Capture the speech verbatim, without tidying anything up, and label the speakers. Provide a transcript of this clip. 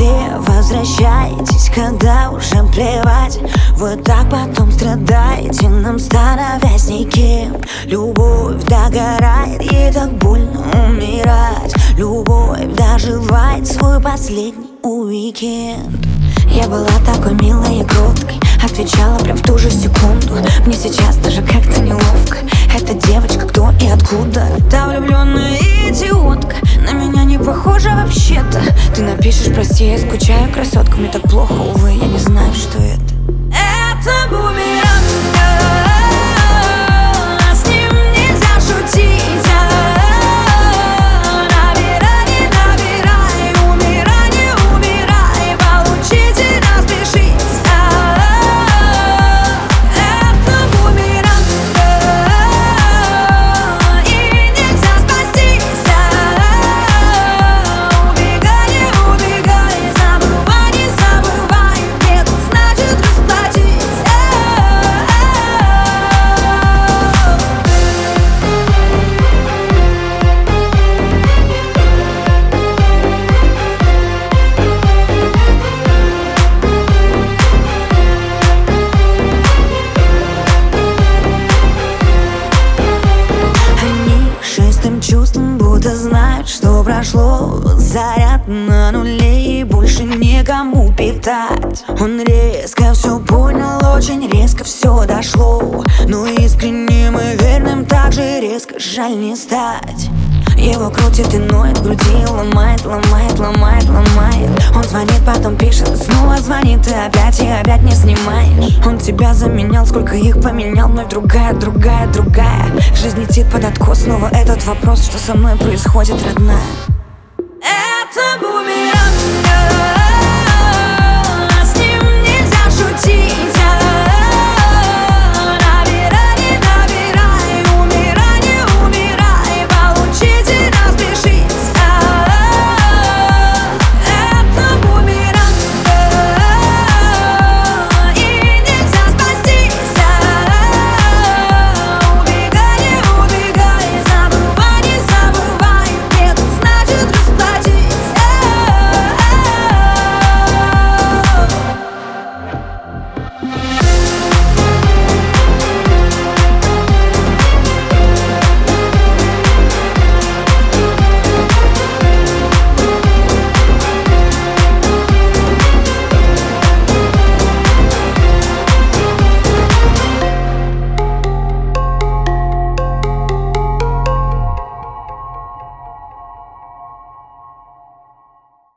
Speaker 1: все возвращаетесь, когда уже плевать. Вы так потом страдаете, нам становясь никем. Любовь догорает, ей так больно умирать. Любовь доживает свой последний уикенд. Я была такой милой и кроткой, отвечала прям в ту же секунду. Мне сейчас даже как-то неловко. Эта девочка кто и откуда? Та влюбленная идиотка, на меня не похожа вообще-то. Ты напишешь: прости, я скучаю, красотка. Мне так плохо, увы, я не знаю, что это. Это бумеранг, а с ним нельзя шутить. Набирай, набирай, умирай, не умирай, получить и распишись. Это бумеранг, и нельзя спастись. Убегай, не убегай, забывай, не забывай, нет, значит расплатись. Они шестым чувством будто знают, что прошло. Заряд на нуле и больше никому питать. Он резко все понял, очень резко все дошло. Но искренним и верным так же резко жаль не стать. Его крутит и ноет в груди, ломает, ломает, ломает, ломает. Он звонит, потом пишет, снова звонит, и опять, и опять не снимаешь. Он тебя заменял, сколько их поменял, но другая, другая, другая. Жизнь летит под откос, снова этот вопрос, что со мной происходит, родная.